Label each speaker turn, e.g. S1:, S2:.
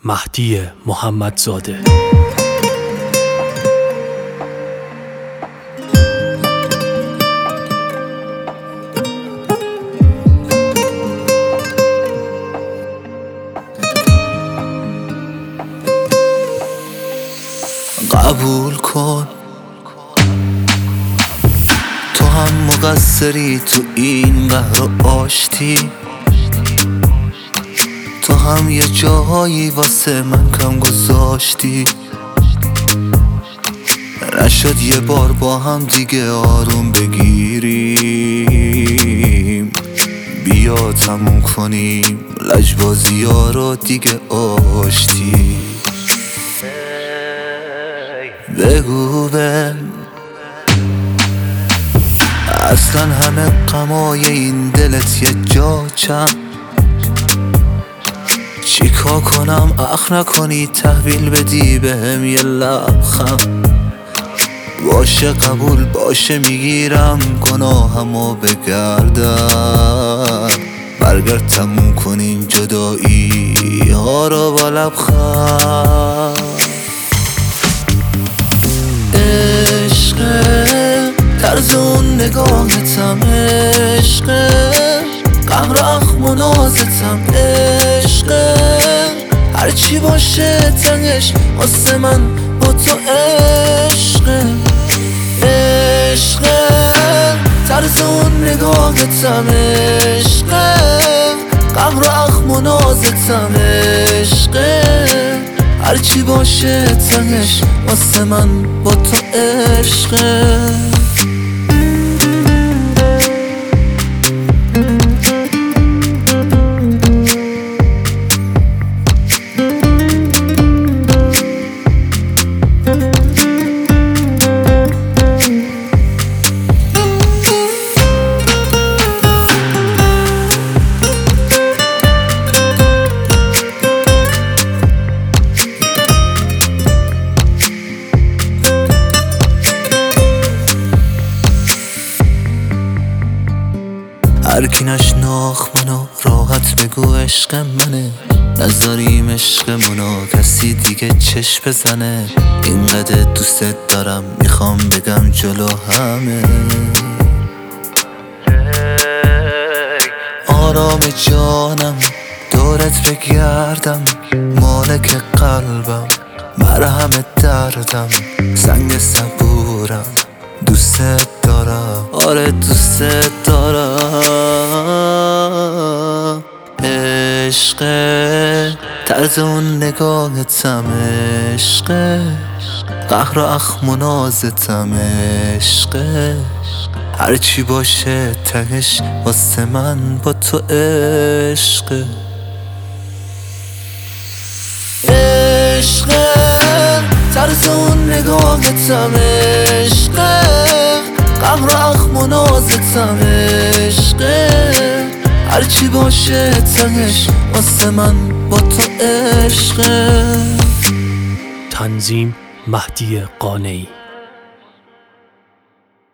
S1: مهدی محمدزاده.
S2: قبول کن تو هم مقصری تو این قهر و آشتی، تو هم یه جاهایی واسه من کم گذاشتی. نشد یه بار با هم دیگه آروم بگیریم، بیا تموم کنیم لجبازی ها رو دیگه آشتی. بگو اصلا همه غمای این دلت یه جا چند، چیکار کنم اخ نکنی تحویل بدی بهم یه لبخند. باشه قبول باشه میگیرم گناهمو بگردم، برگرد تموم کنیم جدایی ها رو با لبخند. عشقه طرز اون نگاهتم، عشقه قهر اخم و نازتم، عشقه هرچی باشه تنگش واسه من با تو عشقه. عشقه طرز اون نگاهتم، عشقه قهر اخم و نازتم، عشقه هرچی باشه تنگش واسه من با تو عشقه. هرکی نشناخت منو راحت بگو عشق منه، نذاریم عشقمونو کسی دیگه چشم بزنه. اینقدر دوست دارم میخوام بگم جلو همه. آرام جانم دورت بگردم، مالک قلبم مرهم دردم، سنگ صبورم دوست دارم، آره دوست دارم. عشقه طرز اون نگاهتم، عشقه قهر و اخم و نازتم، عشقه هرچی باشه تهش واسه من با تو عشقه. عشقه طرز اون نگاهتم، عشقه قهر و اخم و نازتم، عشقه هرچی باشه تهش واسه من با تو عشقه.
S1: تنظیم مهدی قانعی.